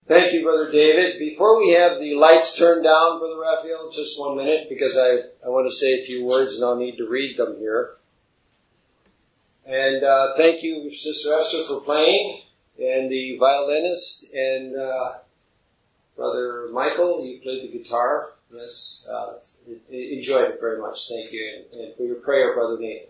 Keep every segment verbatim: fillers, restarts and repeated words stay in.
Thank you, Brother David. Before we have the lights turned down, Brother Raphael, just one minute, because I, I want to say a few words and I'll need to read them here. And uh, thank you, Sister Esther, for playing, and the violinist, and uh, Brother Michael, you played the guitar. Yes, uh, enjoyed it very much. Thank you, and, and for your prayer, Brother Nathan.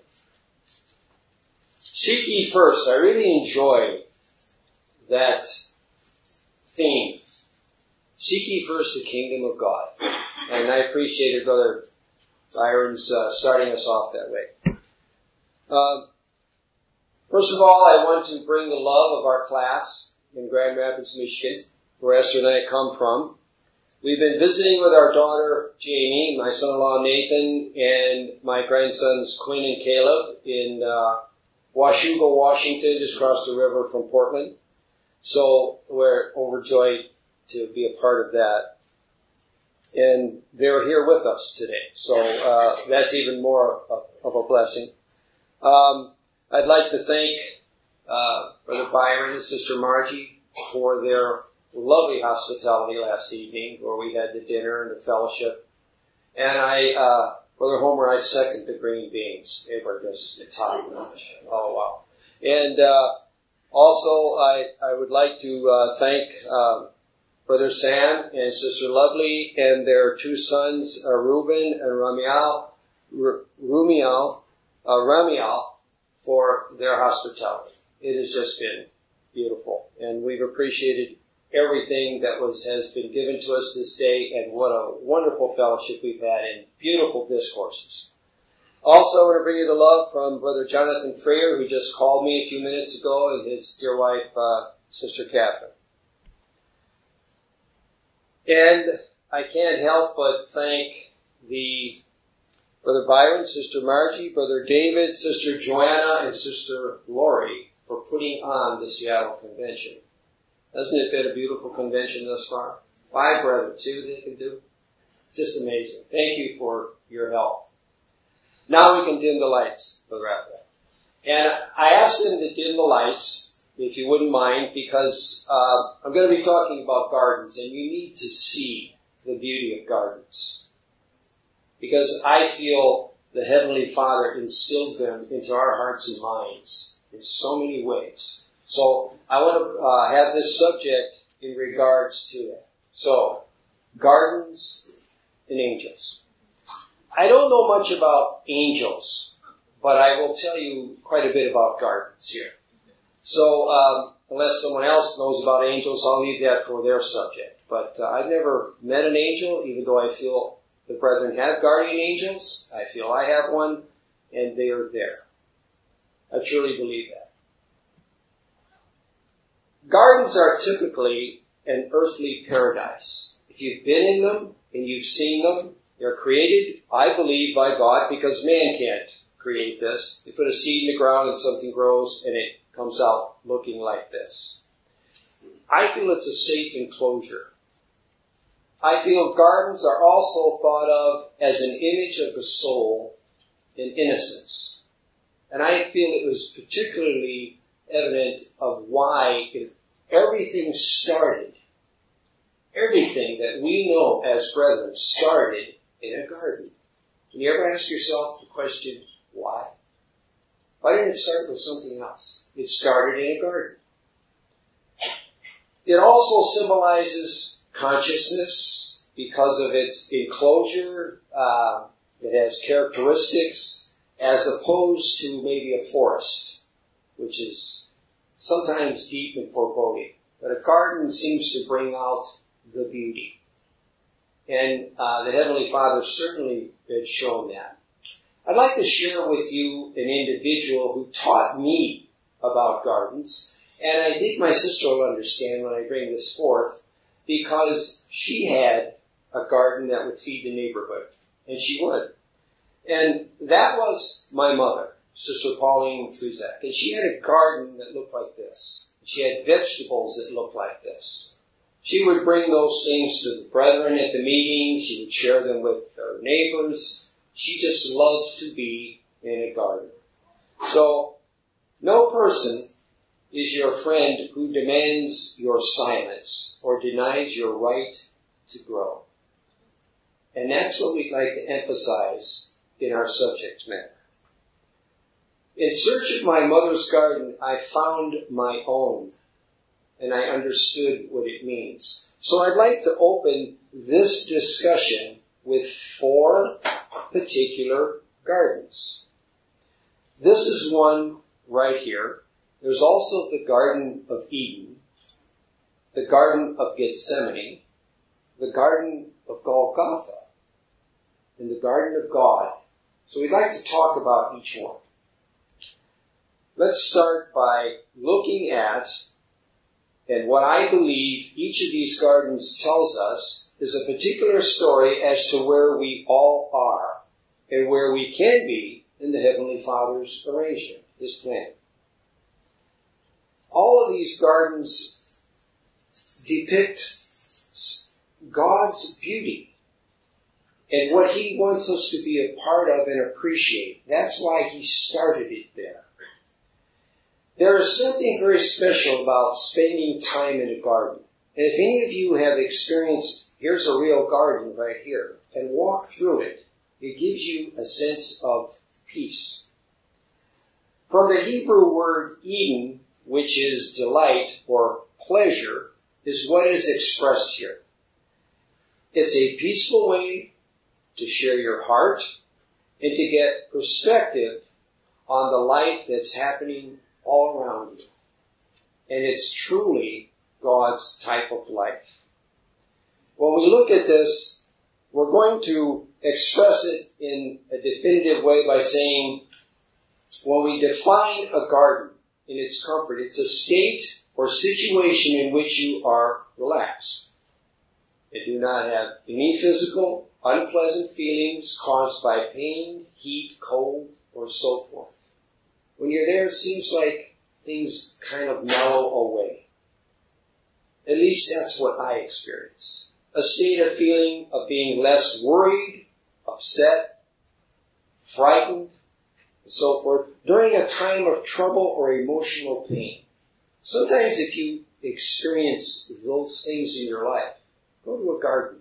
Seek ye first. I really enjoy that theme. Seek ye first the kingdom of God. And I appreciated Brother Byron's uh, starting us off that way. Uh, first of all, I want to bring the love of our class in Grand Rapids, Michigan, where Esther and I come from. We've been visiting with our daughter Jamie, my son-in-law Nathan, and my grandsons Quinn and Caleb in uh, Washougal, Washington, just across the river from Portland. So we're overjoyed to be a part of that. And they're here with us today. So uh, that's even more of, of a blessing. Um, I'd like to thank uh, Brother Byron and Sister Margie for their lovely hospitality last evening, where we had the dinner and the fellowship. And I, uh, Brother Homer, I second the green beans. They were just top notch. Oh, wow. And uh, also, I, I would like to uh, thank uh, Brother Sam and Sister Lovely and their two sons, uh, Reuben and Ramiel, R- Rumiel, uh, Ramiel, for their hospitality. It has just been beautiful, and we've appreciated everything that was has been given to us this day, and what a wonderful fellowship we've had and beautiful discourses. Also, I want to bring you the love from Brother Jonathan Freer, who just called me a few minutes ago, and his dear wife, uh, Sister Catherine. And I can't help but thank the Brother Byron, Sister Margie, Brother David, Sister Joanna, and Sister Lori for putting on the Seattle Convention. Hasn't it been a beautiful convention thus far? Five brethren, two they can do. Just amazing. Thank you for your help. Now we can dim the lights, Brother Raphael. And I asked them to dim the lights, if you wouldn't mind, because uh, I'm going to be talking about gardens, and you need to see the beauty of gardens. Because I feel the Heavenly Father instilled them into our hearts and minds in so many ways. So I want to uh, have this subject in regards to that. So, gardens and angels. I don't know much about angels, but I will tell you quite a bit about gardens here. So, um, unless someone else knows about angels, I'll leave that for their subject. But uh, I've never met an angel, even though I feel the brethren have guardian angels. I feel I have one, and they are there. I truly believe that. Gardens are typically an earthly paradise. If you've been in them and you've seen them, they're created, I believe, by God, because man can't create this. You put a seed in the ground and something grows and it comes out looking like this. I feel it's a safe enclosure. I feel gardens are also thought of as an image of the soul in innocence. And I feel it was particularly evident of why it, everything started, everything that we know as brethren started in a garden. Can you ever ask yourself the question, why? Why didn't it start with something else? It started in a garden. It also symbolizes consciousness because of its enclosure. Uh, it has characteristics as opposed to maybe a forest, which is sometimes deep and foreboding. But a garden seems to bring out the beauty. And uh, the Heavenly Father certainly has shown that. I'd like to share with you an individual who taught me about gardens. And I think my sister will understand when I bring this forth, because she had a garden that would feed the neighborhood. And she would. And that was my mother, Sister Pauline Truzak. And she had a garden that looked like this. She had vegetables that looked like this. She would bring those things to the brethren at the meeting. She would share them with her neighbors. She just loved to be in a garden. So, no person is your friend who demands your silence or denies your right to grow. And that's what we'd like to emphasize in our subject matter. In search of my mother's garden, I found my own, and I understood what it means. So I'd like to open this discussion with four particular gardens. This is one right here. There's also the Garden of Eden, the Garden of Gethsemane, the Garden of Golgotha, and the Garden of God. So we'd like to talk about each one. Let's start by looking at, and what I believe each of these gardens tells us is a particular story as to where we all are and where we can be in the Heavenly Father's arrangement, His plan. All of these gardens depict God's beauty and what He wants us to be a part of and appreciate. That's why He started it there. There is something very special about spending time in a garden. And if any of you have experienced, here's a real garden right here, and walk through it, it gives you a sense of peace. From the Hebrew word Eden, which is delight or pleasure, is what is expressed here. It's a peaceful way to share your heart and to get perspective on the life that's happening all around you. And it's truly God's type of life. When we look at this, we're going to express it in a definitive way by saying, when we define a garden in its comfort, it's a state or situation in which you are relaxed and do not have any physical, unpleasant feelings caused by pain, heat, cold, or so forth. When you're there, it seems like things kind of mellow away. At least that's what I experience. A state of feeling of being less worried, upset, frightened, and so forth, during a time of trouble or emotional pain. Sometimes if you experience those things in your life, go to a garden.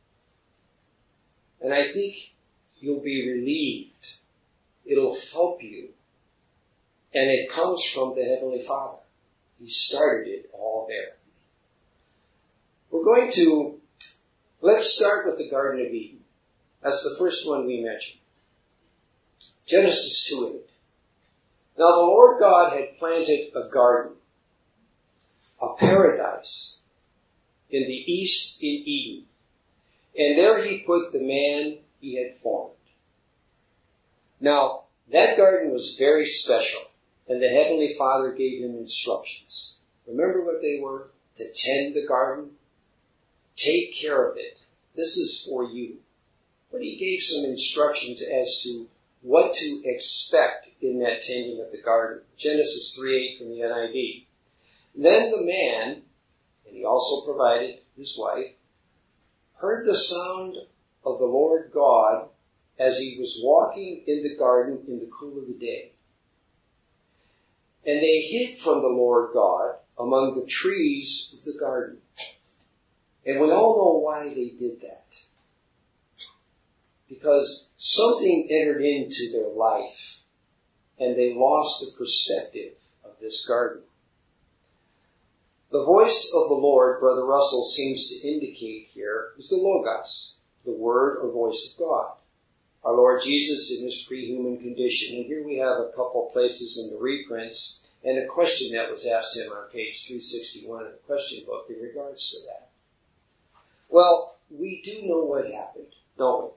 And I think you'll be relieved. It'll help you. And it comes from the Heavenly Father. He started it all there. We're going to, let's start with the Garden of Eden. That's the first one we mentioned. Genesis two eight. Now the Lord God had planted a garden, a paradise, in the east in Eden. And there He put the man He had formed. Now, that garden was very special. And the Heavenly Father gave him instructions. Remember what they were? To tend the garden. Take care of it. This is for you. But He gave some instructions as to what to expect in that tending of the garden. Genesis three eight from the N I V. Then the man, and he also provided his wife, heard the sound of the Lord God as He was walking in the garden in the cool of the day. And they hid from the Lord God among the trees of the garden. And we all know why they did that. Because something entered into their life and they lost the perspective of this garden. The voice of the Lord, Brother Russell seems to indicate here, is the Logos, the Word or voice of God. Our Lord Jesus in His pre-human condition. And here we have a couple places in the reprints and a question that was asked Him on page three sixty-one of the question book in regards to that. Well, we do know what happened, don't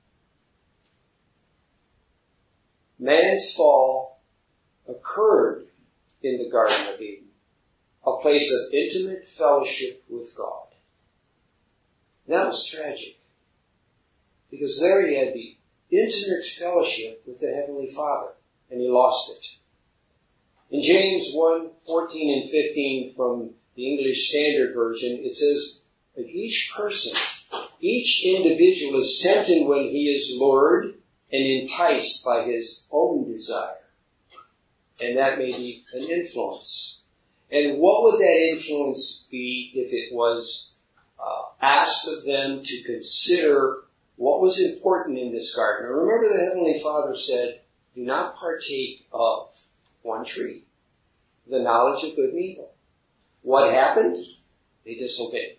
we? Man's fall occurred in the Garden of Eden, a place of intimate fellowship with God. That was tragic, because there he had the intimate fellowship with the Heavenly Father, and he lost it. In James one fourteen and fifteen from the English Standard Version, it says that each person, each individual is tempted when he is lured and enticed by his own desire. And that may be an influence. And what would that influence be if it was uh, asked of them to consider what was important in this garden? Now remember, the Heavenly Father said, do not partake of one tree, the knowledge of good and evil. What happened? They disobeyed.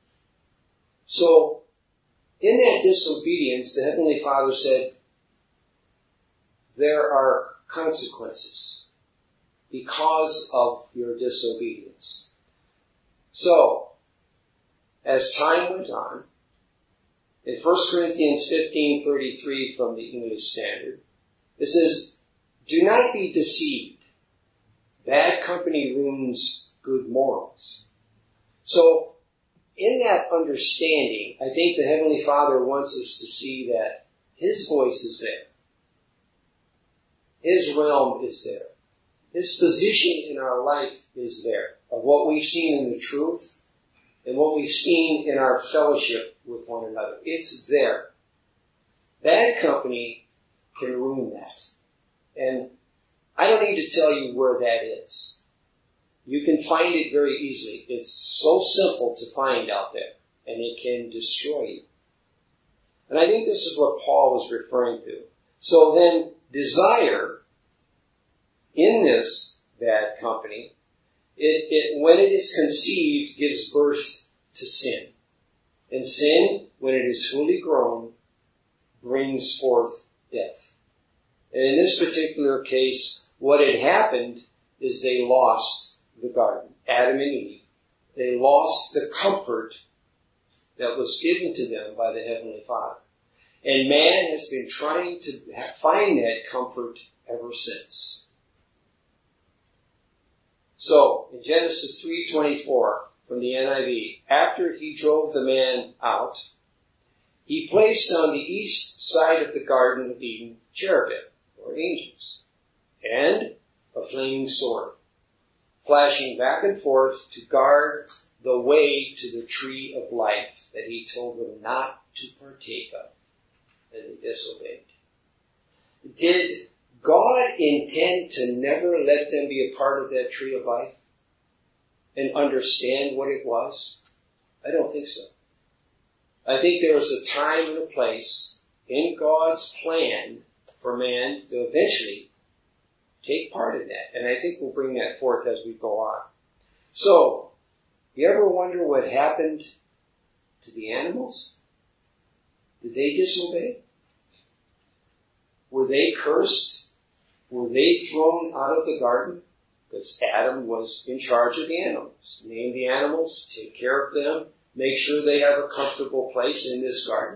So, in that disobedience, the Heavenly Father said, there are consequences because of your disobedience. So, as time went on, in First Corinthians fifteen thirty-three from the English Standard, it says, do not be deceived. Bad company ruins good morals. So, in that understanding, I think the Heavenly Father wants us to see that His voice is there. His realm is there. His position in our life is there, of what we've seen in the truth and what we've seen in our fellowship with one another. It's there. Bad company can ruin that. And I don't need to tell you where that is. You can find it very easily. It's so simple to find out there, and it can destroy you. And I think this is what Paul was referring to. So then, desire in this bad company, it, it when it is conceived, gives birth to sin. And sin, when it is fully grown, brings forth death. And in this particular case, what had happened is they lost the garden. Adam and Eve. They lost the comfort that was given to them by the Heavenly Father. And man has been trying to find that comfort ever since. So, in Genesis three twenty-four from the N I V, after he drove the man out, he placed on the east side of the Garden of Eden cherubim, or angels, and a flaming sword, flashing back and forth to guard the way to the tree of life that he told them not to partake of. And they disobeyed. Did God intend to never let them be a part of that tree of life and understand what it was? I don't think so. I think there was a time and a place in God's plan for man to eventually take part in that. And I think we'll bring that forth as we go on. So, you ever wonder what happened to the animals? Did they disobey? Were they cursed? Were they thrown out of the garden? Because Adam was in charge of the animals. Name the animals, take care of them, make sure they have a comfortable place in this garden.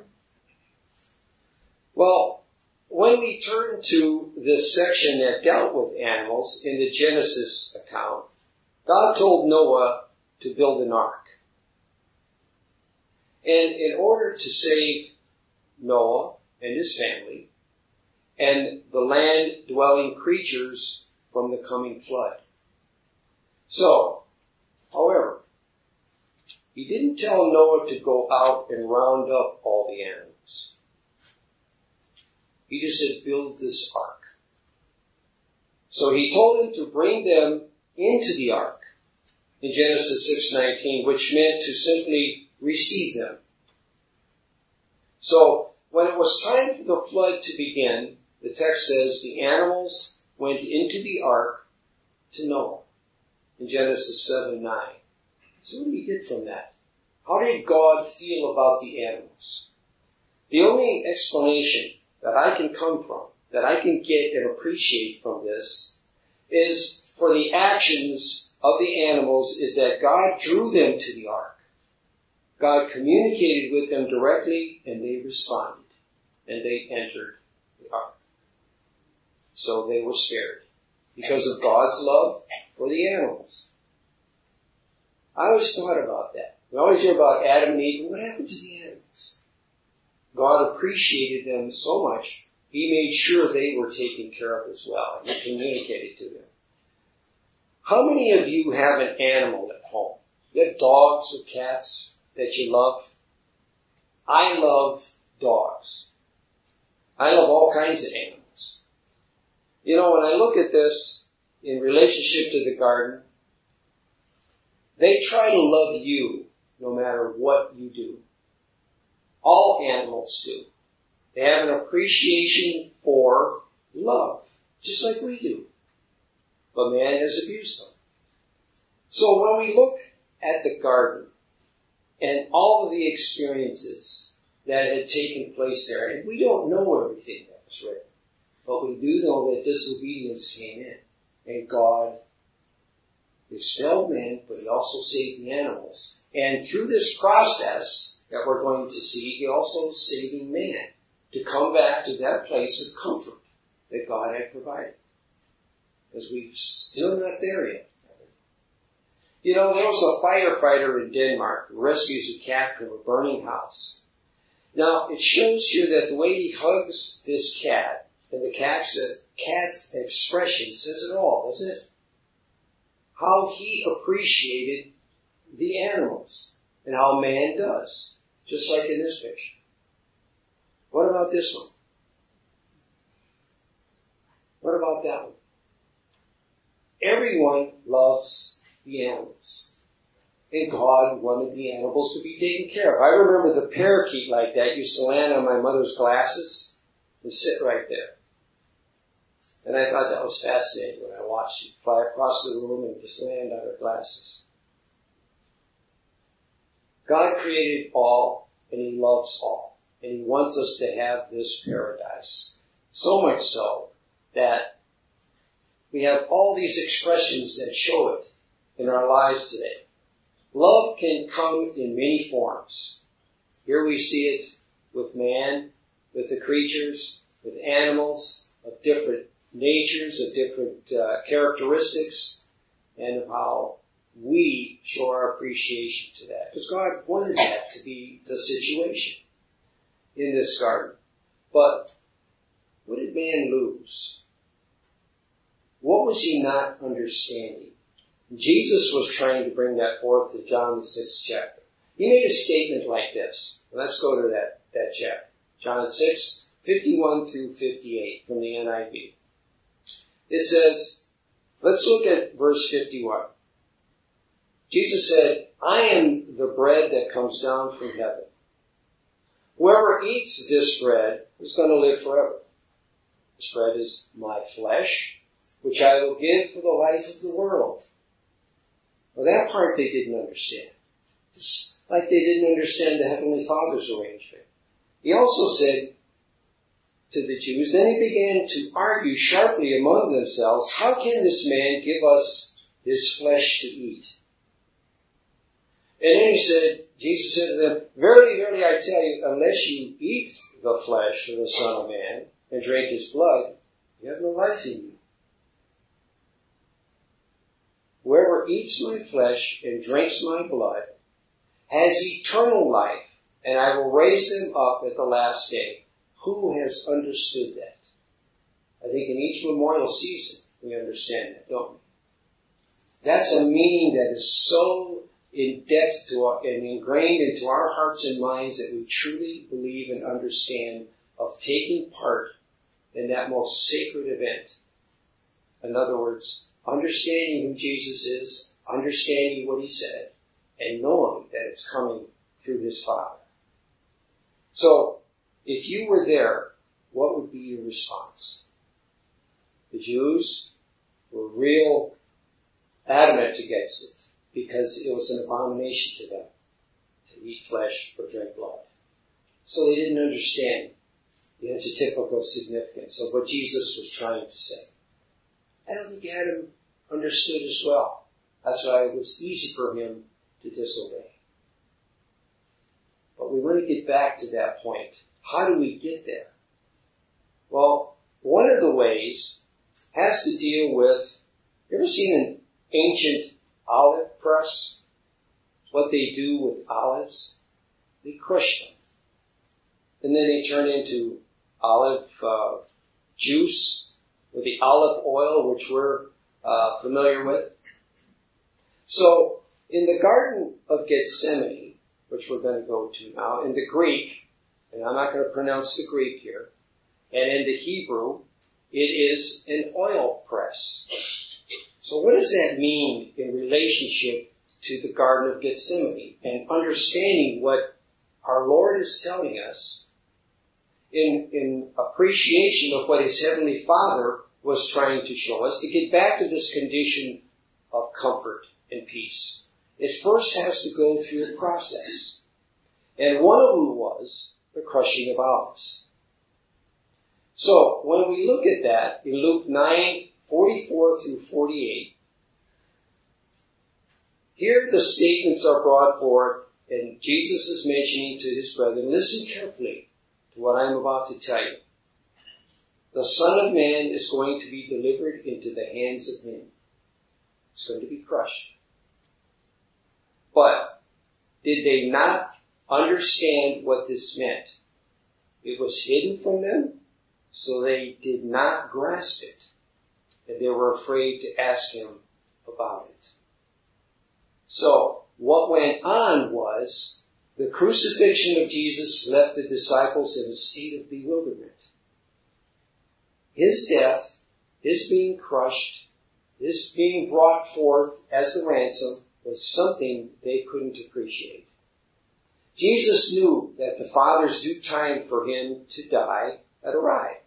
Well, when we turn to this section that dealt with animals in the Genesis account, God told Noah to build an ark. And in order to save Noah and his family and the land-dwelling creatures from the coming flood. So, however, he didn't tell Noah to go out and round up all the animals. He just said, build this ark. So he told him to bring them into the ark in Genesis six nineteen, which meant to simply receive them. So when it was time for the flood to begin, the text says the animals went into the ark to Noah in Genesis seven nine. So what do we get from that? How did God feel about the animals? The only explanation that I can come from, that I can get and appreciate from this, is for the actions of the animals is that God drew them to the ark. God communicated with them directly and they responded. And they entered the ark. So they were spared because of God's love for the animals. I always thought about that. We always hear about Adam and Eve. What happened to the animals? God appreciated them so much, He made sure they were taken care of as well. And He communicated to them. How many of you have an animal at home? You have dogs or cats that you love? I love dogs. I love all kinds of animals. You know, when I look at this in relationship to the garden, They try to love you no matter what you do. All animals do. They have an appreciation for love, just like we do. But man has abused them. So when we look at the garden and all of the experiences that had taken place there, and we don't know everything that was written, but we do know that disobedience came in, and God expelled man, but he also saved the animals. And through this process that we're going to see, he also is saving man to come back to that place of comfort that God had provided. Because we're still not there yet. You know, there was a firefighter in Denmark who rescues a cat from a burning house. Now, it shows you that the way he hugs this cat, and the cat's, cat's expression says it all, doesn't it? How he appreciated the animals, and how man does, just like in this picture. What about this one? What about that one? Everyone loves the animals. And God wanted the animals to be taken care of. I remember the parakeet like that used to land on my mother's glasses and sit right there. And I thought that was fascinating when I watched it fly across the room and just land on her glasses. God created all, and he loves all. And he wants us to have this paradise. So much so that we have all these expressions that show it in our lives today. Love can come in many forms. Here we see it with man, with the creatures, with animals of different natures, of different uh, characteristics, and of how we show our appreciation to that. Because God wanted that to be the situation in this garden. But what did man lose? What was he not understanding? Jesus was trying to bring that forth to John the sixth chapter. He made a statement like this. Let's go to that, that chapter. John six, fifty-one through fifty-eight from the N I V. It says, let's look at verse fifty-one. Jesus said, I am the bread that comes down from heaven. Whoever eats this bread is going to live forever. This bread is my flesh, which I will give for the life of the world. Well, that part they didn't understand. It's like they didn't understand the Heavenly Father's arrangement. He also said to the Jews, then he began to argue sharply among themselves, how can this man give us his flesh to eat? And then he said, Jesus said to them, verily, verily, I tell you, unless you eat the flesh of the Son of Man and drink his blood, you have no life in you. Whoever eats my flesh and drinks my blood has eternal life, and I will raise them up at the last day. Who has understood that? I think in each memorial season we understand that, don't we? That's a meaning that is so in depth to our, and ingrained into our hearts and minds that we truly believe and understand of taking part in that most sacred event. In other words, understanding who Jesus is, understanding what he said, and knowing that it's coming through his Father. So, if you were there, what would be your response? The Jews were real adamant against it because it was an abomination to them to eat flesh or drink blood. So they didn't understand the antitypical significance of what Jesus was trying to say. I don't think Adam understood as well. That's why it was easy for him to disobey. But we want to get back to that point. How do we get there? Well, one of the ways has to deal with, you ever seen an ancient olive press? What they do with olives? They crush them. And then they turn into olive uh, juice, or the olive oil, which we're uh, familiar with. So, in the Garden of Gethsemane, which we're going to go to now, in the Greek, and I'm not going to pronounce the Greek here, and in the Hebrew, it is an oil press. So what does that mean in relationship to the Garden of Gethsemane and understanding what our Lord is telling us in, in appreciation of what His Heavenly Father was trying to show us, to get back to this condition of comfort and peace, it first has to go through a process. And one of them was the crushing of olives. So, when we look at that in Luke nine, forty-four through forty-eight, here the statements are brought forth, and Jesus is mentioning to His brethren, listen carefully to what I'm about to tell you. The Son of Man is going to be delivered into the hands of men. It's going to be crushed. But did they not understand what this meant? It was hidden from them, so they did not grasp it. And they were afraid to ask Him about it. So, what went on was, the crucifixion of Jesus left the disciples in a state of bewilderment. His death, His being crushed, His being brought forth as the ransom was something they couldn't appreciate. Jesus knew that the Father's due time for Him to die had arrived.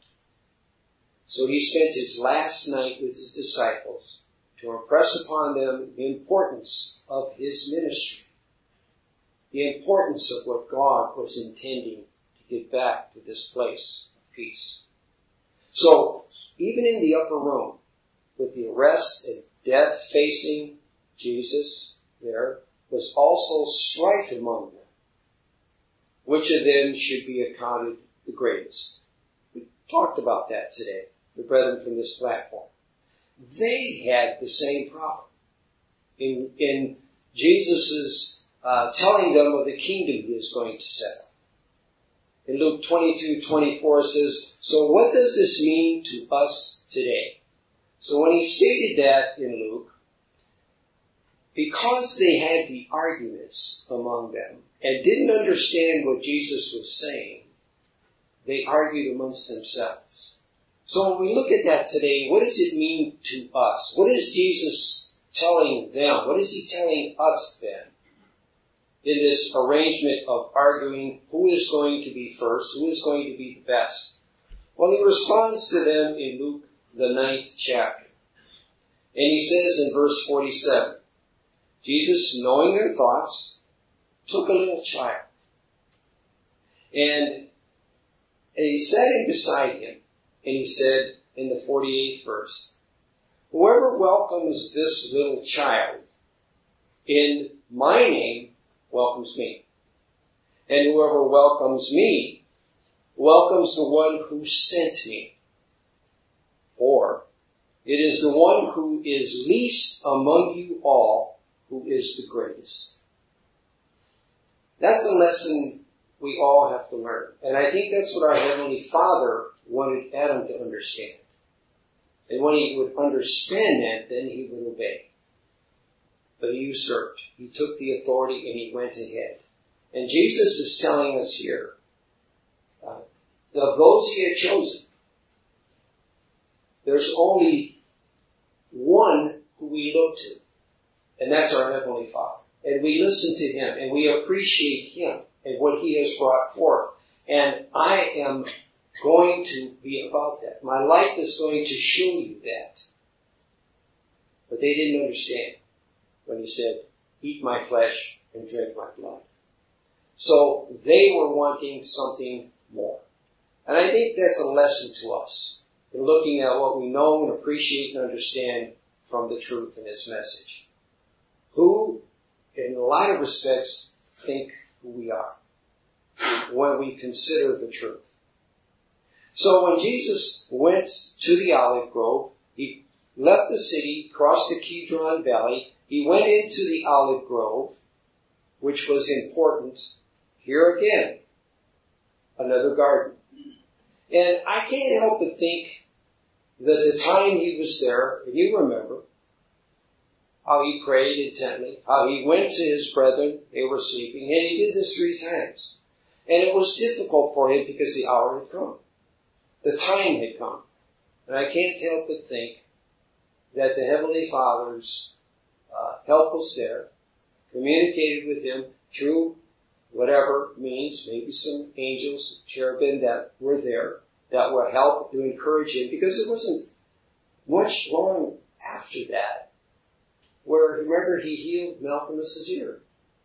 So He spent His last night with His disciples to impress upon them the importance of His ministry, the importance of what God was intending to get back to this place of peace. So, even in the upper room, with the arrest and death facing Jesus, there was also strife among them. Which of them should be accounted the greatest? We talked about that today, the brethren from this platform. They had the same problem. In, in Jesus' uh, telling them of the kingdom He is going to set up. In Luke twenty-two twenty-four says, so what does this mean to us today? So when He stated that in Luke, because they had the arguments among them and didn't understand what Jesus was saying, they argued amongst themselves. So when we look at that today, what does it mean to us? What is Jesus telling them? What is He telling us then? In this arrangement of arguing who is going to be first, who is going to be the best. Well, He responds to them in Luke, the ninth chapter. And He says in verse forty-seven, Jesus, knowing their thoughts, took a little child. And, and He sat him beside Him, and He said in the forty-eighth verse, whoever welcomes this little child in my name welcomes me. And whoever welcomes me welcomes the one who sent me. Or, it is the one who is least among you all who is the greatest. That's a lesson we all have to learn. And I think that's what our Heavenly Father wanted Adam to understand. And when he would understand that, then he would obey. But he usurped. He took the authority and he went ahead. And Jesus is telling us here, uh, of those He had chosen, there's only one who we look to. And that's our Heavenly Father. And we listen to Him and we appreciate Him and what He has brought forth. And I am going to be about that. My life is going to show you that. But they didn't understand when He said, eat my flesh and drink my blood. So they were wanting something more. And I think that's a lesson to us in looking at what we know and appreciate and understand from the truth in His message. Who, in a lot of respects, think who we are when we consider the truth. So when Jesus went to the olive grove, He left the city, crossed the Kidron Valley, He went into the olive grove, which was important. Here again, another garden. And I can't help but think that the time He was there, and you remember how He prayed intently, how He went to His brethren, they were sleeping, and He did this three times. And it was difficult for Him because the hour had come. The time had come. And I can't help but think that the Heavenly Father's uh, help was there, communicated with him through whatever means, maybe some angels, cherubim that were there, that would help to encourage him, because it wasn't much long after that where, remember, he healed Malcolmus's ear.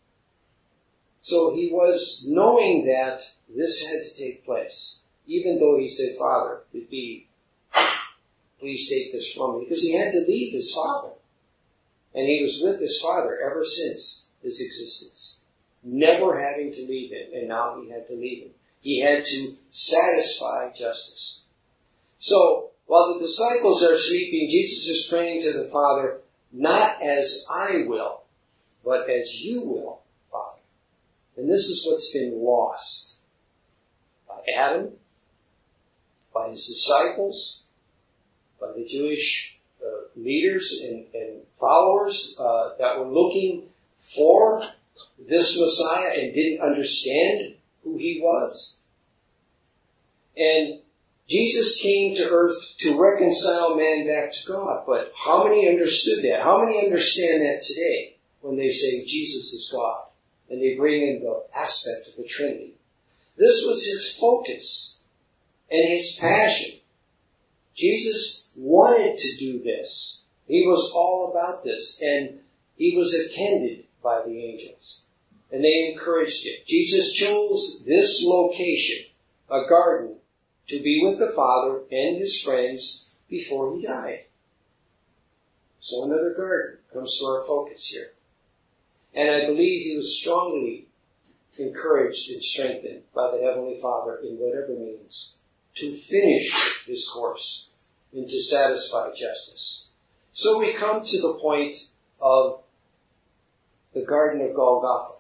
So he was knowing that this had to take place, even though he said, Father, it'd be, please take this from me, because he had to leave his father. And he was with his father ever since his existence, never having to leave him, and now he had to leave him. He had to satisfy justice. So, while the disciples are sleeping, Jesus is praying to the Father, not as I will, but as you will, Father. And this is what's been lost by Adam, by his disciples, by the Jewish uh, leaders and, and followers uh, that were looking for this Messiah and didn't understand who he was. And Jesus came to earth to reconcile man back to God. But how many understood that? How many understand that today when they say Jesus is God? And they bring in the aspect of the Trinity. This was his focus and his passion. Jesus wanted to do this. He was all about this. And he was attended by the angels. And they encouraged him. Jesus chose this location, a garden, to be with the Father and his friends before he died. So another garden comes to our focus here. And I believe he was strongly encouraged and strengthened by the Heavenly Father in whatever means to finish this course and to satisfy justice. So we come to the point of the Garden of Golgotha.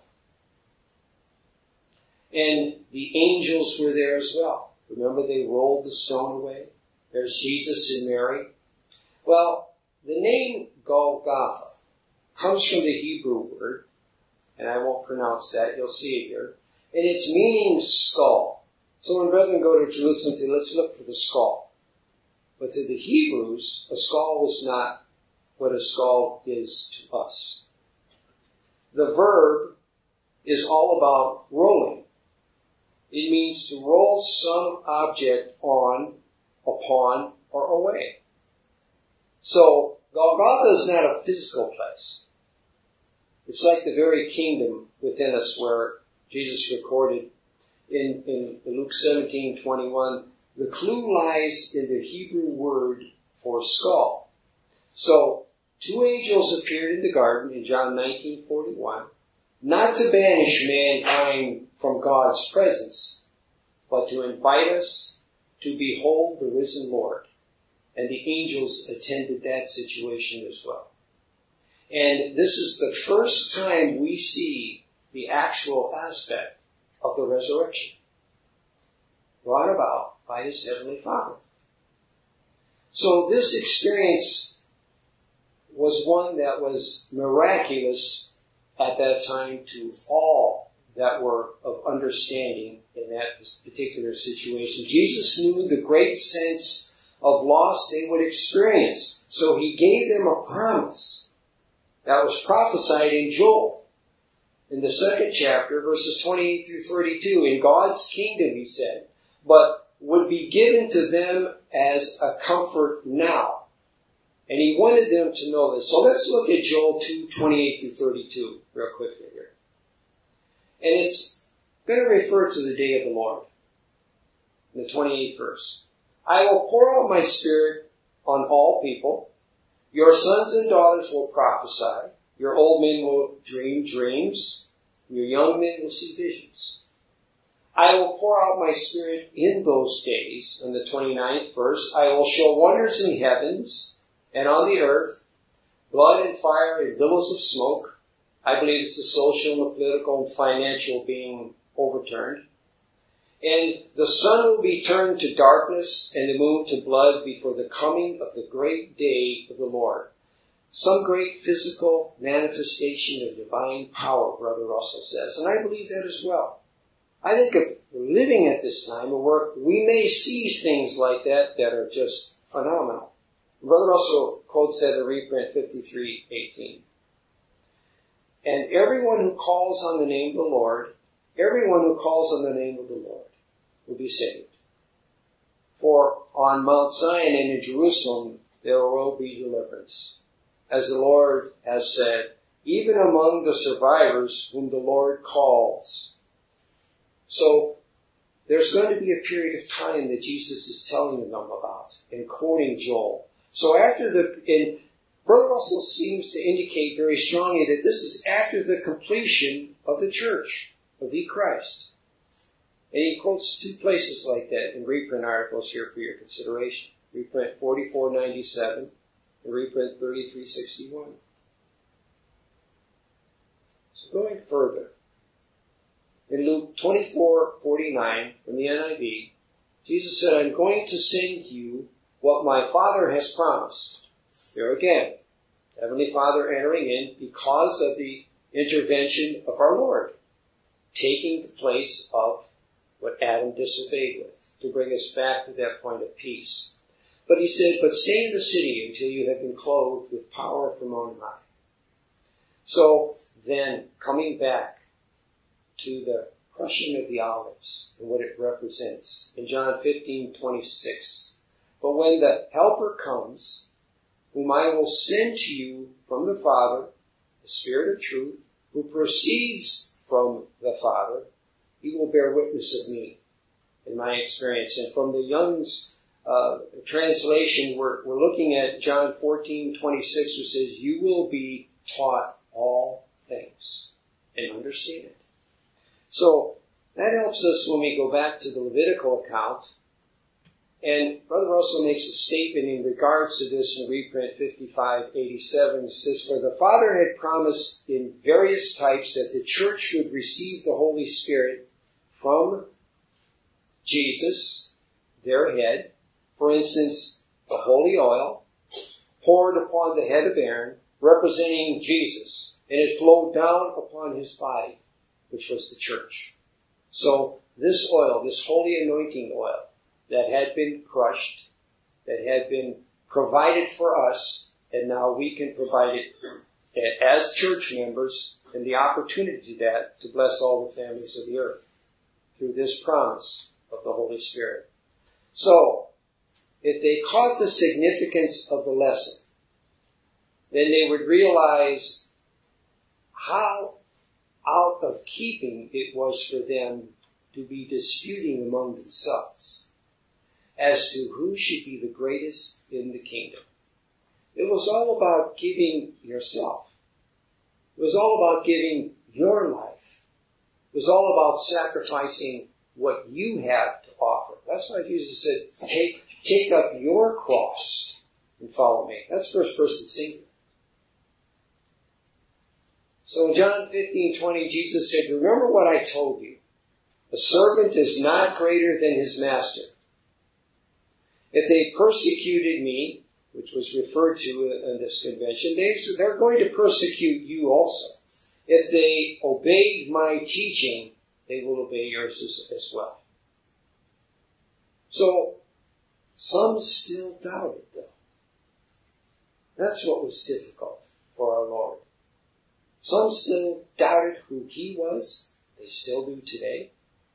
And the angels were there as well. Remember, they rolled the stone away. There's Jesus and Mary. Well, the name Golgotha comes from the Hebrew word, and I won't pronounce that. You'll see it here. And it's meaning skull. So when brethren go to Jerusalem, say, let's look for the skull. But to the Hebrews, a skull was not what a skull is to us. The verb is all about rolling. It means to roll some object on, upon, or away. So, Golgotha is not a physical place. It's like the very kingdom within us where Jesus recorded in, in Luke seventeen twenty-one, the clue lies in the Hebrew word for skull. So, two angels appeared in the garden in John nineteen forty-one, not to banish mankind from God's presence, but to invite us to behold the risen Lord. And the angels attended that situation as well. And this is the first time we see the actual aspect of the resurrection brought about by his Heavenly Father. So this experience was one that was miraculous at that time to all that were of understanding in that particular situation. Jesus knew the great sense of loss they would experience. So he gave them a promise that was prophesied in Joel. In the second chapter, verses twenty-eight through thirty-two, in God's kingdom, he said, but would be given to them as a comfort now. And he wanted them to know this. So let's look at Joel two, twenty-eight through thirty-two real quickly here. And it's going to refer to the day of the Lord. In the twenty-eighth verse. I will pour out my Spirit on all people. Your sons and daughters will prophesy. Your old men will dream dreams. Your young men will see visions. I will pour out my Spirit in those days. In the twenty-ninth verse. I will show wonders in heavens and on the earth, blood and fire and billows of smoke. I believe it's the social, the political, and financial being overturned. And the sun will be turned to darkness and the moon to blood before the coming of the great day of the Lord. Some great physical manifestation of divine power, Brother Russell says. And I believe that as well. I think if we're living at this time where we may see things like that that are just phenomenal. Brother Russell quotes that in reprint fifty-three eighteen. And everyone who calls on the name of the Lord, everyone who calls on the name of the Lord will be saved. For on Mount Zion and in Jerusalem there will be deliverance. As the Lord has said, even among the survivors whom the Lord calls. So there's going to be a period of time that Jesus is telling them about and quoting Joel. So after the, and Brother Russell seems to indicate very strongly that this is after the completion of the church, of the Christ. And he quotes two places like that in reprint articles here for your consideration. Reprint forty-four ninety-seven and reprint thirty-three sixty-one. So going further, in Luke twenty-four forty-nine from the N I V, Jesus said, I'm going to send you what my Father has promised. Here again, Heavenly Father entering in because of the intervention of our Lord, taking the place of what Adam disobeyed with, to bring us back to that point of peace. But he said, but stay in the city until you have been clothed with power from on high. So then, coming back to the crushing of the olives and what it represents in John fifteen twenty-six. But when the Helper comes, whom I will send to you from the Father, the Spirit of truth, who proceeds from the Father, he will bear witness of me, in my experience. And from the Young's uh, translation, we're, we're looking at John fourteen twenty-six, which says, you will be taught all things and understand. So that helps us when we go back to the Levitical account. And Brother Russell makes a statement in regards to this in reprint fifty-five eighty-seven. It says, for the Father had promised in various types that the church would receive the Holy Spirit from Jesus, their head. For instance, the holy oil poured upon the head of Aaron, representing Jesus, and it flowed down upon his body, which was the church. So this oil, this holy anointing oil that had been crushed, that had been provided for us, and now we can provide it as church members, and the opportunity to that to bless all the families of the earth through this promise of the Holy Spirit. So, if they caught the significance of the lesson, then they would realize how out of keeping it was for them to be disputing among themselves as to who should be the greatest in the kingdom. It was all about giving yourself. It was all about giving your life. It was all about sacrificing what you have to offer. That's why Jesus said, take, take up your cross and follow me. That's first person singular. So in John fifteen twenty, Jesus said, remember what I told you. A servant is not greater than his master. If they persecuted me, which was referred to in this convention, they, they're going to persecute you also. If they obeyed my teaching, they will obey yours as, as well. So, some still doubted, though. That's what was difficult for our Lord. Some still doubted who he was. They still do today.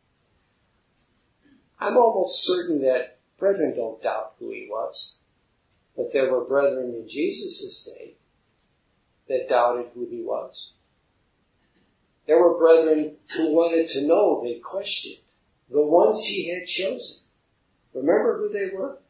I'm almost certain that brethren don't doubt who he was. But there were brethren in Jesus' day that doubted who he was. There were brethren who wanted to know, they questioned, the ones he had chosen. Remember who they were?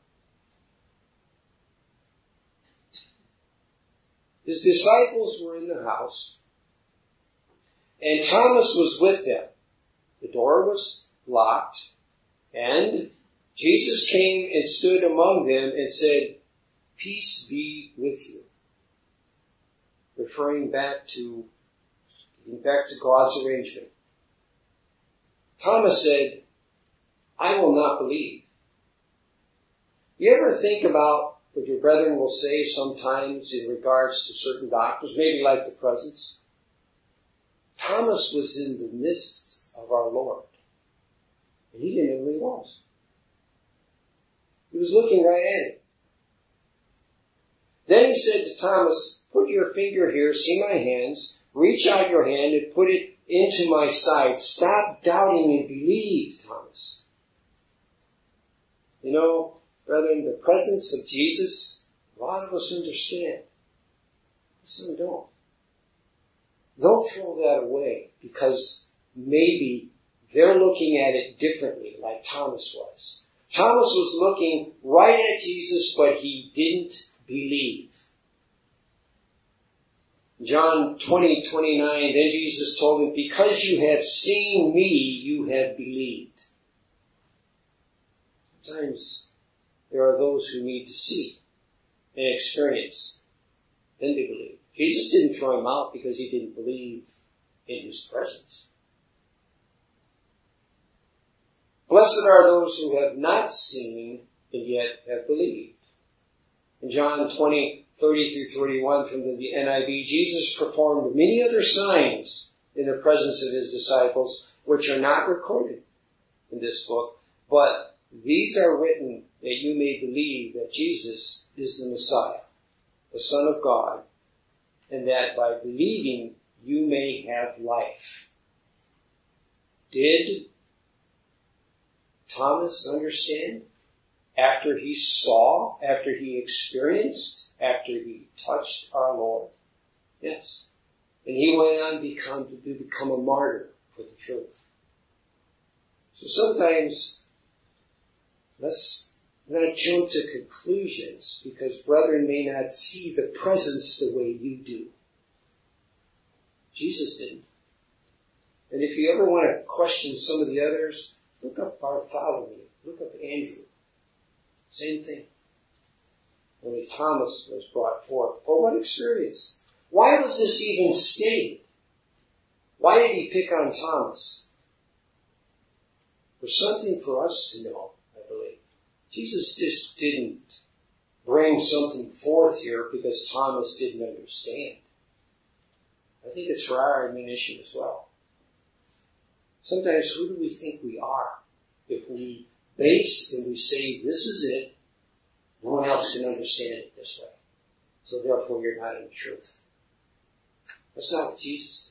His disciples were in the house, and Thomas was with them. The door was locked, and Jesus came and stood among them and said, peace be with you. Referring back to, back to God's arrangement. Thomas said, I will not believe. You ever think about what your brethren will say sometimes in regards to certain doctrines, maybe like the presence? Thomas was in the midst of our Lord, and he didn't know who he was. He was looking right at him. Then he said to Thomas, put your finger here, see my hands, Reach out your hand and put it into my side. Stop doubting and believe, Thomas. You know, brethren, the presence of Jesus, a lot of us understand. Some don't. Don't throw that away because maybe they're looking at it differently, like Thomas was. Thomas was looking right at Jesus, but he didn't believe. John twenty, twenty-nine, then Jesus told him, because you have seen me, you have believed. Sometimes there are those who need to see and experience, then they believe. Jesus didn't throw him out because he didn't believe in his presence. Blessed are those who have not seen and yet have believed. In John twenty, thirty through thirty-one from the N I V, Jesus performed many other signs in the presence of his disciples, which are not recorded in this book, but these are written that you may believe that Jesus is the Messiah, the Son of God, and that by believing you may have life. Did Thomas understand after he saw, after he experienced, after he touched our Lord? Yes. And he went on to become, to become a martyr for the truth. So sometimes, let's not jump to conclusions because brethren may not see the presence the way you do. Jesus didn't. And if you ever want to question some of the others, look up Bartholomew. Look up Andrew. Same thing. Only Thomas was brought forth. For what experience? Why was this even stated? Why did he pick on Thomas? There's something for us to know, I believe. Jesus just didn't bring something forth here because Thomas didn't understand. I think it's for our admonition as well. Sometimes who do we think we are? If we base and we say, this is it, no one else can understand it this way. So therefore you're not in the truth. That's not what Jesus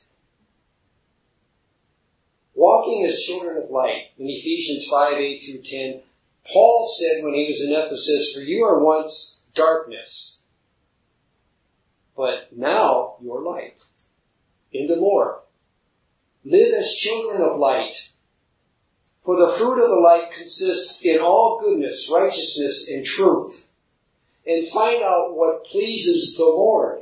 did. Walking as children of light, in Ephesians five, eight through ten, Paul said when he was in Ephesus, for you are once darkness, but now you're light in the Lord. Live as children of light. For the fruit of the light consists in all goodness, righteousness, and truth. And find out what pleases the Lord.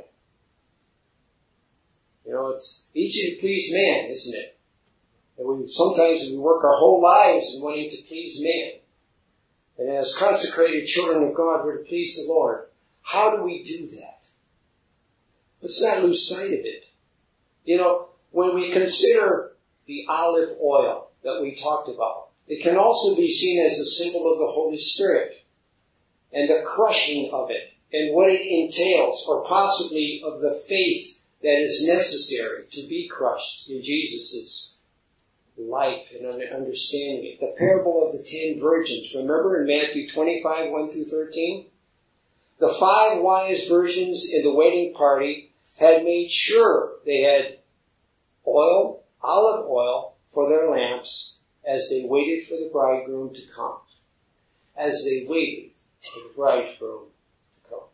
You know, it's easy to please man, isn't it? And we sometimes we work our whole lives in wanting to please man. And as consecrated children of God, we're to please the Lord. How do we do that? Let's not lose sight of it. You know, when we consider the olive oil that we talked about, it can also be seen as a symbol of the Holy Spirit and the crushing of it and what it entails, or possibly of the faith that is necessary to be crushed in Jesus' life and understanding it. The parable of the ten virgins, remember in Matthew twenty-five, one through thirteen? The five wise virgins in the wedding party had made sure they had oil, olive oil, for their lamps as they waited for the bridegroom to come. As they waited for the bridegroom to come.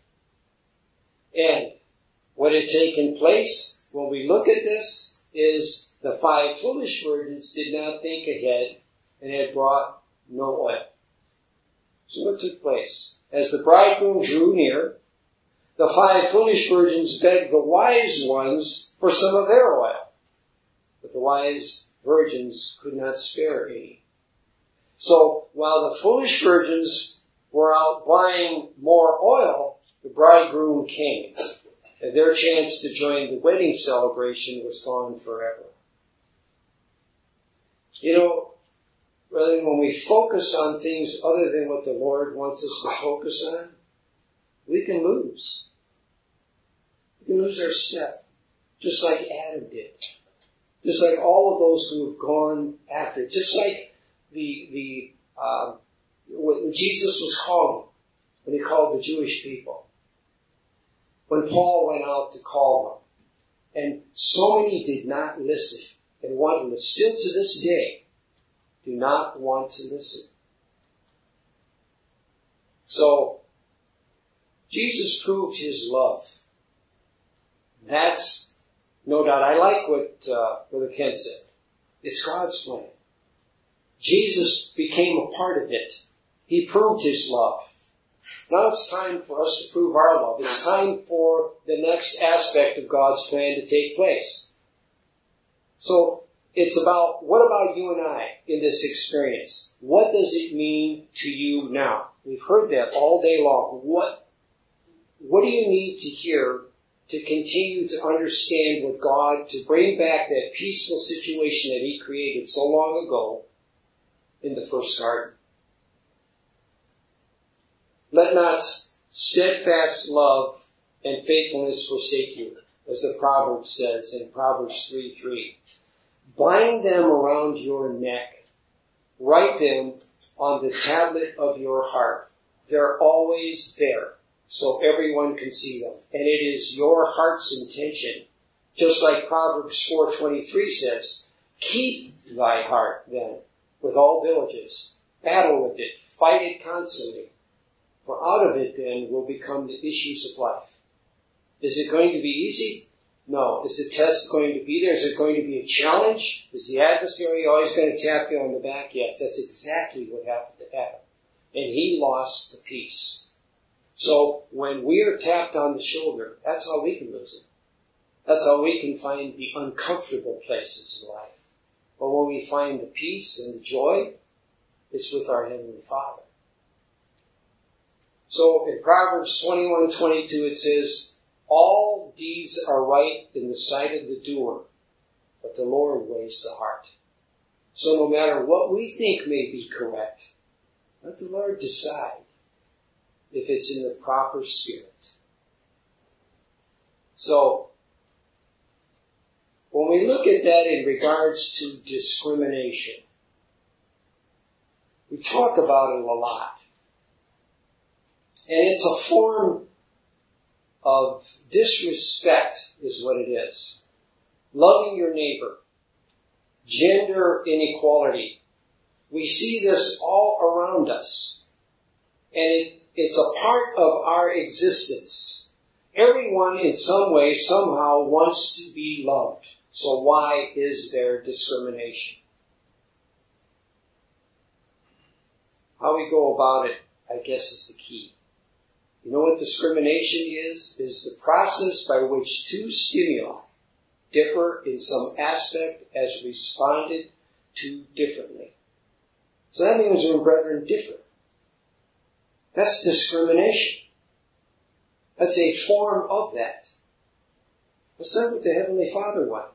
And what had taken place when we look at this is the five foolish virgins did not think ahead and had brought no oil. So what took place? As the bridegroom drew near, the five foolish virgins begged the wise ones for some of their oil. But the wise virgins could not spare any. So while the foolish virgins were out buying more oil, the bridegroom came. And their chance to join the wedding celebration was gone forever. You know, rather than when we focus on things other than what the Lord wants us to focus on, we can lose. We can lose our step, just like Adam did. Just like all of those who have gone after it. Just like the, the, uh, when Jesus was calling, when he called the Jewish people. When Paul went out to call And so many did not listen and want to, still to this day, do not want to listen. So, Jesus proved his love. That's no doubt. I like what uh, Brother Ken said. It's God's plan. Jesus became a part of it. He proved his love. Now it's time for us to prove our love. It's time for the next aspect of God's plan to take place. So, it's about, what about you and I in this experience? What does it mean to you now? We've heard that all day long. What, what do you need to hear to continue to understand what God, to bring back that peaceful situation that he created so long ago in the first garden? Let not steadfast love and faithfulness forsake you, as the proverb says in Proverbs three three. Bind them around your neck. Write them on the tablet of your heart. They're always there, so everyone can see them. And it is your heart's intention, just like Proverbs four twenty-three says, keep thy heart then with all diligence. Battle with it. Fight it constantly. For out of it then will become the issues of life. Is it going to be easy? No. Is the test going to be there? Is it going to be a challenge? Is the adversary always going to tap you on the back? Yes, that's exactly what happened to Adam. And he lost the peace. So when we are tapped on the shoulder, that's how we can lose it. That's how we can find the uncomfortable places in life. But when we find the peace and the joy, it's with our Heavenly Father. So in Proverbs twenty-one twenty-two it says, all deeds are right in the sight of the doer, but the Lord weighs the heart. So no matter what we think may be correct, let the Lord decide if it's in the proper spirit. So, when we look at that in regards to discrimination, we talk about it a lot. And it's a form of disrespect is what it is. Loving your neighbor. Gender inequality. We see this all around us. And it, it's a part of our existence. Everyone in some way, somehow wants to be loved. So why is there discrimination? How we go about it, I guess, is the key. You know what discrimination is? Is the process by which two stimuli differ in some aspect as responded to differently. So that means when brethren differ. That's discrimination. That's a form of that. That's not what the Heavenly Father wanted.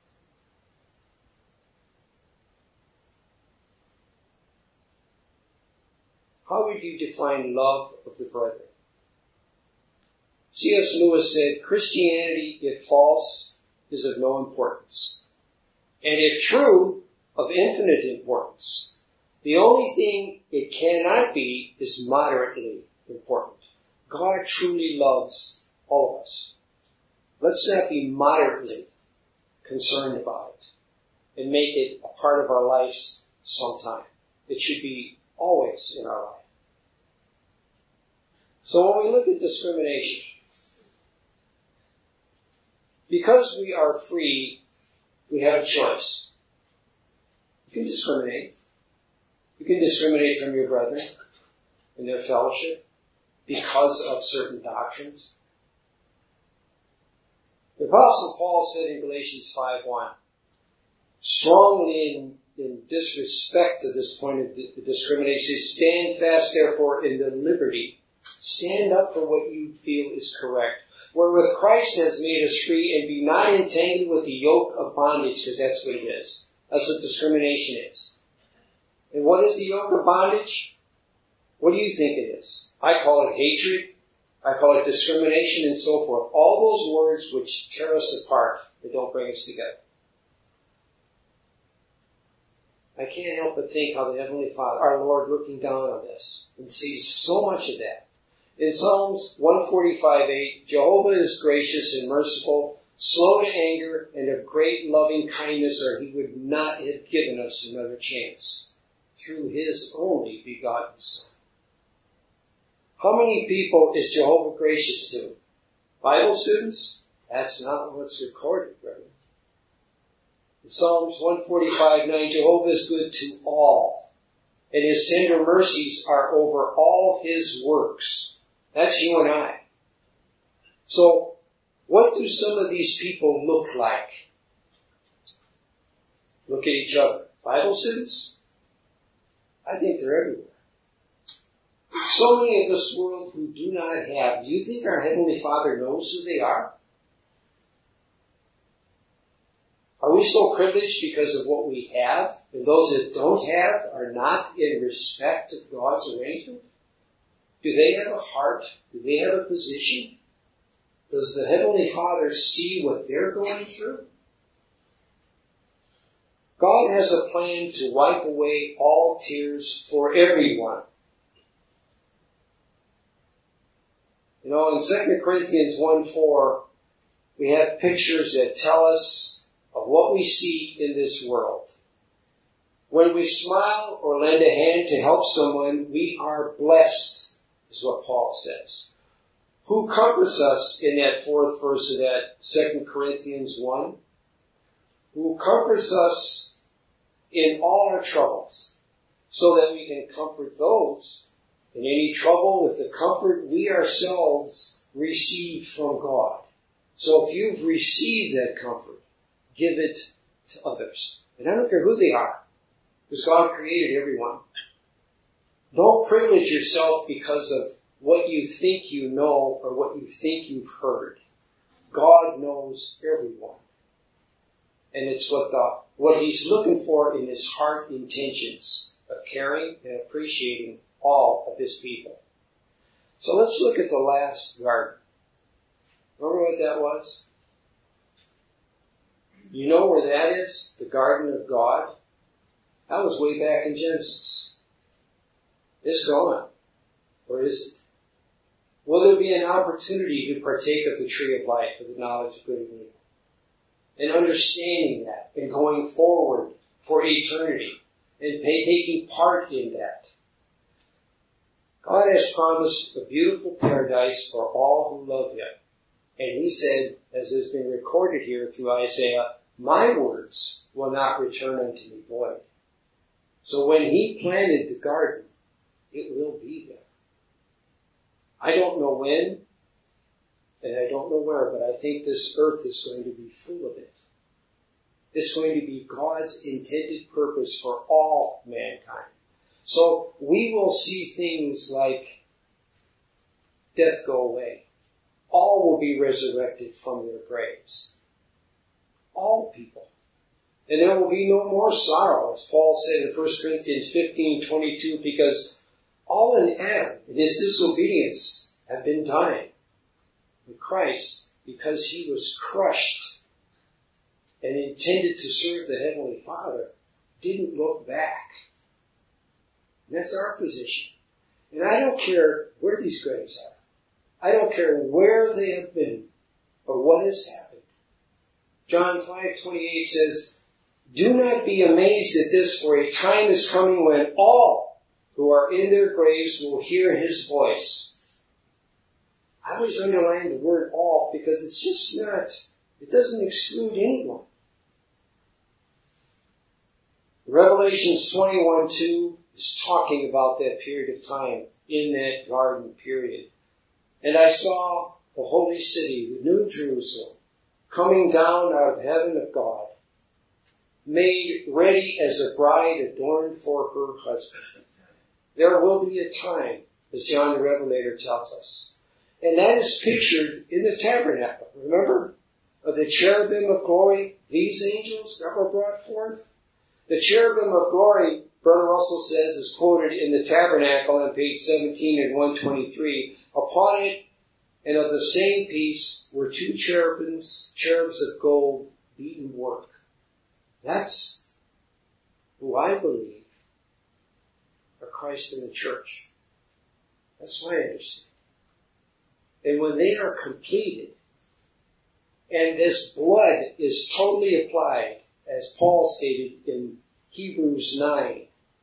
How would you define love of the brethren? C S Lewis said, Christianity, if false, is of no importance. And if true, of infinite importance. The only thing it cannot be is moderately important. God truly loves all of us. Let's not be moderately concerned about it and make it a part of our lives sometime. It should be always in our life. So when we look at discrimination, because we are free, we have a choice. You can discriminate. You can discriminate from your brethren in their fellowship because of certain doctrines. The Apostle Paul said in Galatians five one, strongly in, in disrespect to this point of the discrimination, stand fast therefore in the liberty. Stand up for what you feel is correct. Wherewith Christ has made us free, and be not entangled with the yoke of bondage, because that's what it is. That's what discrimination is. And what is the yoke of bondage? What do you think it is? I call it hatred. I call it discrimination and so forth. All those words which tear us apart and don't bring us together. I can't help but think how the Heavenly Father, our Lord, looking down on this and sees so much of that. In Psalms one forty-five eight, Jehovah is gracious and merciful, slow to anger, and of great loving kindness, or he would not have given us another chance through his only begotten Son. How many people is Jehovah gracious to? Bible students? That's not what's recorded, brother. In Psalms one forty-five nine, Jehovah is good to all, and his tender mercies are over all his works. That's you and I. So, what do some of these people look like? Look at each other. Bible students? I think they're everywhere. So many of this world who do not have, do you think our Heavenly Father knows who they are? Are we so privileged because of what we have, and those that don't have are not in respect of God's arrangement? Do they have a heart? Do they have a position? Does the Heavenly Father see what they're going through? God has a plan to wipe away all tears for everyone. You know, in Second Corinthians one four, we have pictures that tell us of what we see in this world. When we smile or lend a hand to help someone, we are blessed, is what Paul says. Who comforts us in that fourth verse of that Second Corinthians one? Who comforts us in all our troubles, so that we can comfort those in any trouble with the comfort we ourselves received from God. So if you've received that comfort, give it to others. And I don't care who they are, because God created everyone. Don't privilege yourself because of what you think you know or what you think you've heard. God knows everyone. And it's what the, what he's looking for in his heart intentions of caring and appreciating all of his people. So let's look at the last garden. Remember what that was? You know where that is? The garden of God? That was way back in Genesis. It's gone. Or is it? Will there be an opportunity to partake of the tree of life, of the knowledge of good and evil? And understanding that, and going forward for eternity, and pay, taking part in that. God has promised a beautiful paradise for all who love him. And he said, as has been recorded here through Isaiah, my words will not return unto me void. So when he planted the garden, it will be there. I don't know when, and I don't know where, but I think this earth is going to be full of it. It's going to be God's intended purpose for all mankind. So we will see things like death go away. All will be resurrected from their graves. All people. And there will be no more sorrow, as Paul said in First Corinthians fifteen twenty-two, because all in Adam, in his disobedience, have been dying. But Christ, because he was crushed and intended to serve the Heavenly Father, didn't look back. And that's our position. And I don't care where these graves are. I don't care where they have been or what has happened. John five twenty-eight says, do not be amazed at this, for a time is coming when all who are in their graves will hear his voice. I always underline the word all because it's just not, it doesn't exclude anyone. Revelations twenty-one two is talking about that period of time in that garden period. And I saw the holy city, the New Jerusalem, coming down out of heaven of God, made ready as a bride adorned for her husband. There will be a time, as John the Revelator tells us. And that is pictured in the tabernacle. Remember? Of the cherubim of glory, these angels that were brought forth. The cherubim of glory, Brother Russell says, is quoted in the tabernacle on page seventeen and one twenty-three. Upon it, and of the same piece, were two cherubims, cherubs of gold, beaten work. That's who I believe are Christ and the church. That's my understanding. And when they are completed, And this blood is totally applied, as Paul stated in Hebrews nine,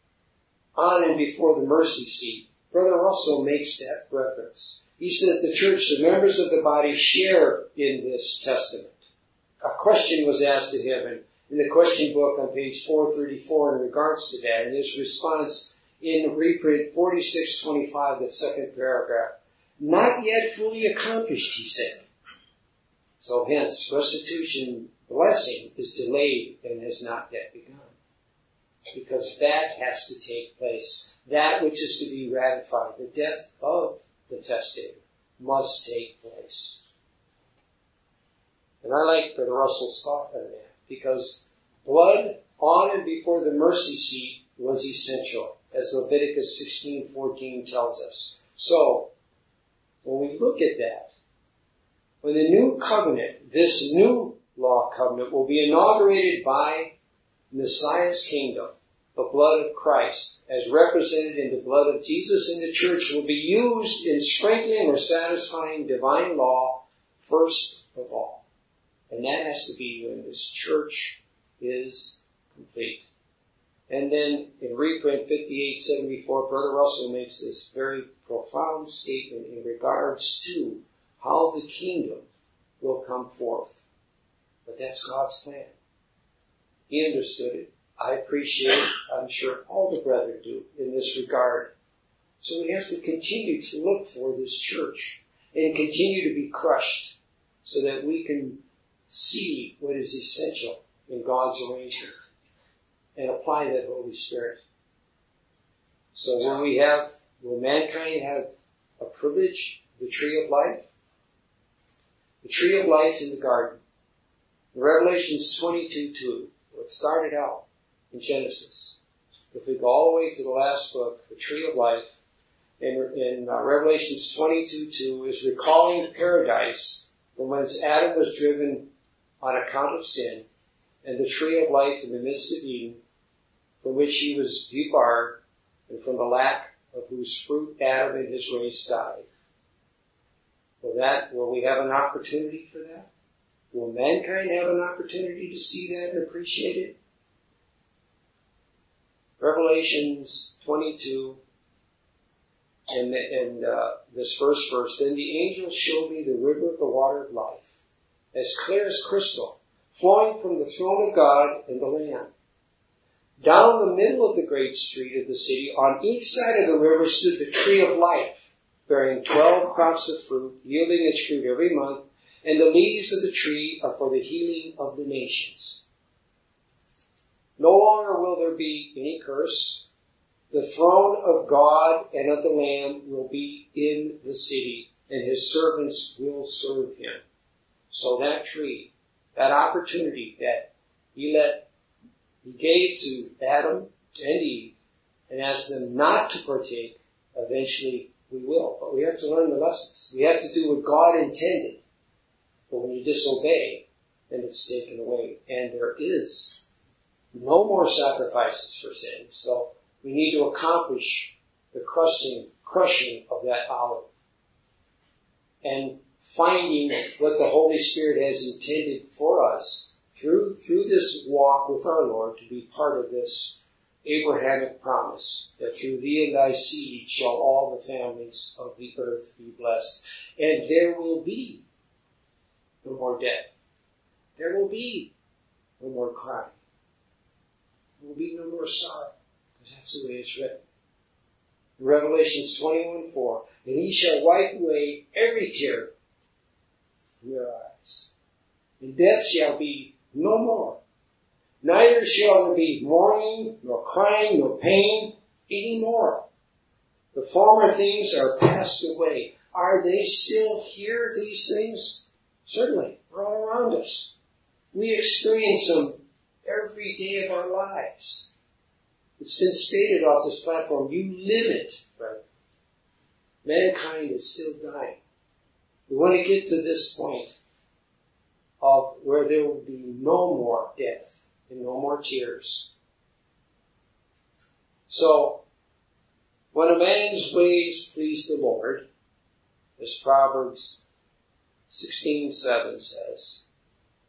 on and before the mercy seat. Brother Russell makes that reference. He said the church, the members of the body, share in this testament. A question was asked to him in, in the question book on page four thirty-four in regards to that, and his response in reprint forty-six twenty-five, the second paragraph. Not yet fully accomplished, he said. So hence, restitution blessing is delayed and has not yet begun. Because that has to take place. That which is to be ratified, the death of the testator, must take place. And I like Brother Russell's thought on that, because blood on and before the mercy seat was essential, as Leviticus sixteen fourteen tells us. So, when we look at that, when the new covenant, this new law covenant, will be inaugurated by Messiah's kingdom, the blood of Christ, as represented in the blood of Jesus in the church, will be used in sprinkling or satisfying divine law first of all. And that has to be when this church is complete. And then in reprint fifty-eight seventy-four, Brother Russell makes this very profound statement in regards to how the kingdom will come forth. But that's God's plan. He understood it. I appreciate it. I'm sure all the brethren do in this regard. So we have to continue to look for this church and continue to be crushed so that we can see what is essential in God's arrangement and apply that Holy Spirit. So when we have, will mankind have a privilege, the tree of life? The tree of life in the garden. In Revelations twenty-two two, it started out in Genesis. If we go all the way to the last book, the tree of life, in, in uh, Revelations twenty-two two is recalling paradise from whence Adam was driven on account of sin, and the tree of life in the midst of Eden, from which he was debarred, and from the lack of whose fruit Adam and his race died. Will that, will we have an opportunity for that? Will mankind have an opportunity to see that and appreciate it? Revelations twenty-two, and, and uh, this first verse, then the angel showed me the river of the water of life, as clear as crystal, flowing from the throne of God and the Lamb. Down the middle of the great street of the city, on each side of the river stood the tree of life, bearing twelve crops of fruit, yielding its fruit every month, and the leaves of the tree are for the healing of the nations. No longer will there be any curse. The throne of God and of the Lamb will be in the city, and his servants will serve him. So that tree, that opportunity that he let, he gave to Adam and Eve, and asked them not to partake, eventually we will. But we have to learn the lessons. We have to do what God intended. But when you disobey, then it's taken away. And there is no more sacrifices for sin. So we need to accomplish the crushing, crushing of that olive. And finding what the Holy Spirit has intended for us through, through this walk with our Lord to be part of this Abrahamic promise that through thee and thy seed shall all the families of the earth be blessed. And there will be no more death. There will be no more crying. There will be no more sorrow. Because that's the way it's written. In Revelations twenty-one four, and he shall wipe away every tear from your eyes. And death shall be no more. Neither shall there be mourning, nor crying, nor pain any more. The former things are passed away. Are they still here, these things? Certainly. They're all around us. We experience them every day of our lives. It's been stated off this platform, you live it, brother. Mankind is still dying. We want to get to this point of where there will be no more death and no more tears. So, when a man's ways please the Lord, as Proverbs sixteen seven says,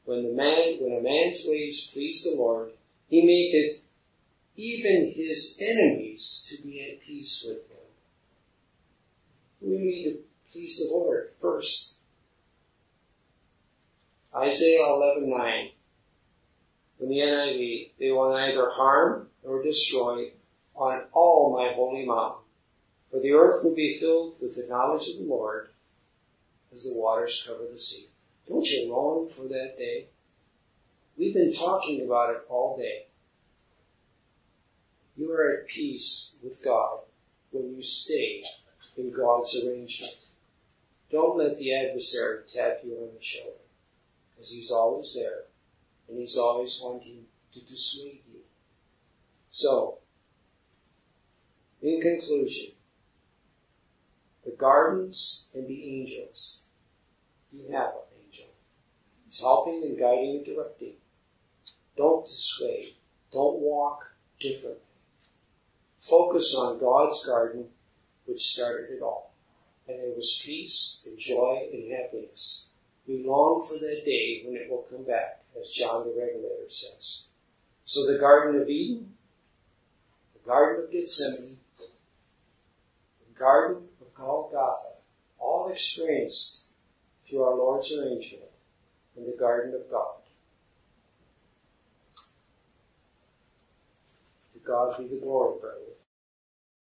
When the man, when a man's ways please the Lord, he maketh even his enemies to be at peace with him. We need to please the Lord first. Isaiah eleven nine. In the N I V, they will neither harm nor destroy on all my holy mountain. For the earth will be filled with the knowledge of the Lord as the waters cover the sea. Don't you long for that day? We've been talking about it all day. You are at peace with God when you stay in God's arrangement. Don't let the adversary tap you on the shoulder, because he's always there, and he's always wanting to dissuade you. So, in conclusion, the gardens and the angels. You have an angel. He's helping and guiding and directing. Don't dissuade. Don't walk differently. Focus on God's garden, which started it all. And there was peace and joy and happiness. We long for that day when it will come back, as John the Revelator says. So the Garden of Eden, the Garden of Gethsemane, the Garden of Golgotha, all experienced through our Lord's arrangement in the Garden of God. To God be the glory, brothers.